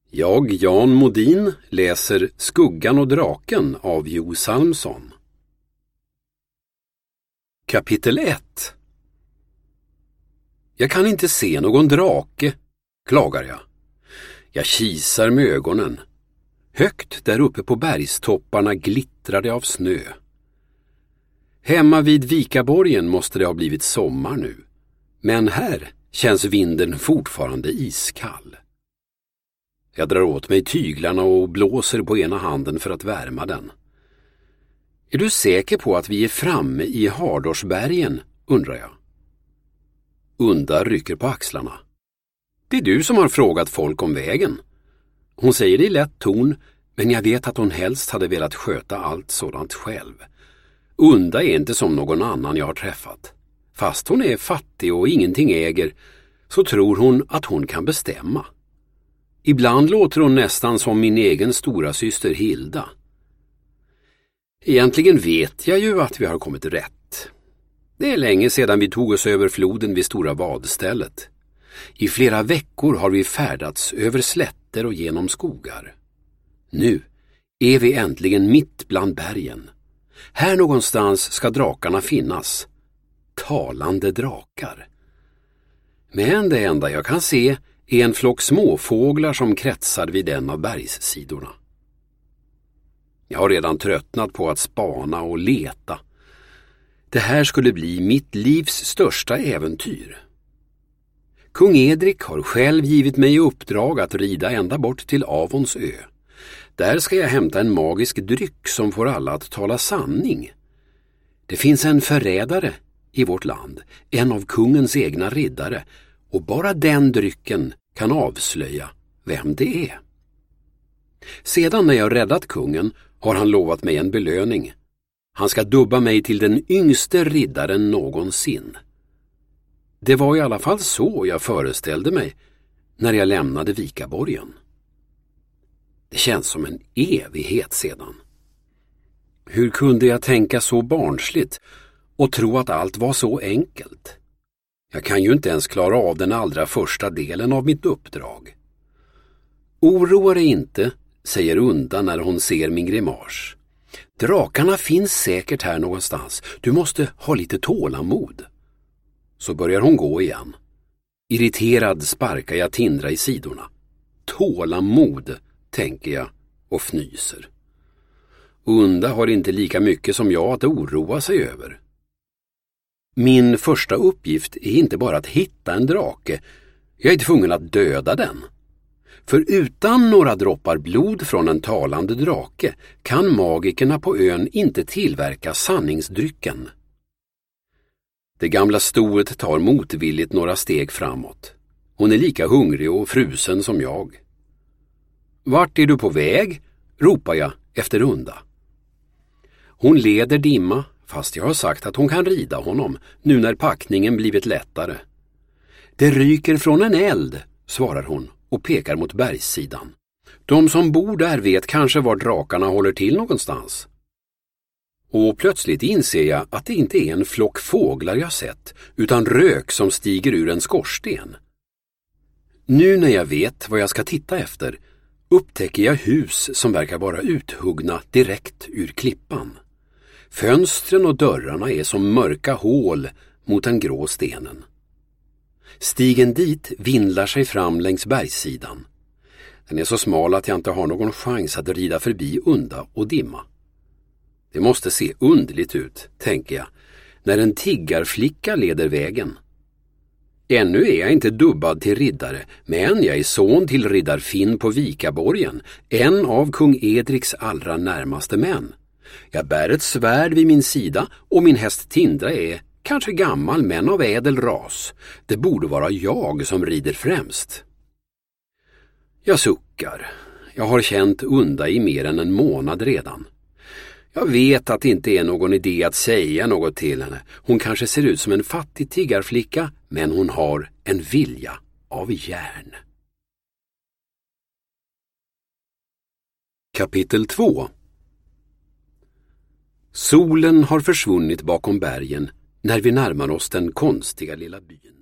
Jag, Jan Modin, läser Skuggan och draken av Jo Salmson. Kapitel 1. Jag kan inte se någon drake, klagar jag. Jag kisar med ögonen. Högt där uppe på bergstopparna glittrar det av snö. Hemma vid Vikaborgen måste det ha blivit sommar nu. Men här känns vinden fortfarande iskall. Jag drar åt mig tyglarna och blåser på ena handen för att värma den. Är du säker på att vi är framme i Hardorsbergen, undrar jag. Unda rycker på axlarna. Det är du som har frågat folk om vägen. Hon säger det i lätt ton, men jag vet att hon helst hade velat sköta allt sådant själv. Unda är inte som någon annan jag har träffat. Fast hon är fattig och ingenting äger, så tror hon att hon kan bestämma. Ibland låter hon nästan som min egen stora syster Hilda. Egentligen vet jag ju att vi har kommit rätt. Det är länge sedan vi tog oss över floden vid Stora vadstället. I flera veckor har vi färdats över slätter och genom skogar. Nu är vi äntligen mitt bland bergen. Här någonstans ska drakarna finnas. Talande drakar. Men det enda jag kan se är en flock småfåglar som kretsar vid en av bergssidorna. Jag har redan tröttnat på att spana och leta. Det här skulle bli mitt livs största äventyr. Kung Edrik har själv givit mig i uppdrag att rida ända bort till Avons ö. Där ska jag hämta en magisk dryck som får alla att tala sanning. Det finns en förrädare i vårt land, en av kungens egna riddare, och bara den drycken kan avslöja vem det är. Sedan när jag räddat kungen har han lovat mig en belöning. Han ska dubba mig till den yngste riddaren någonsin. Det var i alla fall så jag föreställde mig när jag lämnade Vikaborgen. Det känns som en evighet sedan. Hur kunde jag tänka så barnsligt och tro att allt var så enkelt? Jag kan ju inte ens klara av den allra första delen av mitt uppdrag. Oroa dig inte, säger Unda när hon ser min grimas. Drakarna finns säkert här någonstans. Du måste ha lite tålamod. Så börjar hon gå igen. Irriterad sparkar jag Tindra i sidorna. Tålamod, tänker jag och fnyser. Unda har inte lika mycket som jag att oroa sig över. Min första uppgift är inte bara att hitta en drake. Jag är tvungen att döda den. För utan några droppar blod från en talande drake kan magikerna på ön inte tillverka sanningsdrycken. Det gamla stoet tar motvilligt några steg framåt. Hon är lika hungrig och frusen som jag. Vart är du på väg? Ropar jag efter Unda. Hon leder Dimma, fast jag har sagt att hon kan rida honom nu när packningen blivit lättare. Det ryker från en eld, svarar hon och pekar mot bergssidan. De som bor där vet kanske var drakarna håller till någonstans. Och plötsligt inser jag att det inte är en flock fåglar jag sett, utan rök som stiger ur en skorsten. Nu när jag vet vad jag ska titta efter, upptäcker jag hus som verkar vara uthuggna direkt ur klippan. Fönstren och dörrarna är som mörka hål mot den grå stenen. Stigen dit vindlar sig fram längs bergssidan. Den är så smal att jag inte har någon chans att rida förbi Unda och Dimma. Det måste se underligt ut, tänker jag, när en tiggarflicka leder vägen. Ännu är jag inte dubbad till riddare, men jag är son till riddar Finn på Vikaborgen, en av kung Edriks allra närmaste män. Jag bär ett svärd vid min sida och min häst Tindra är kanske gammal men av ädel ras. Det borde vara jag som rider främst. Jag suckar. Jag har känt Unda i mer än en månad redan. Jag vet att det inte är någon idé att säga något till henne. Hon kanske ser ut som en fattig tiggarflicka, men hon har en vilja av järn. Kapitel 2. Solen har försvunnit bakom bergen när vi närmar oss den konstiga lilla byn.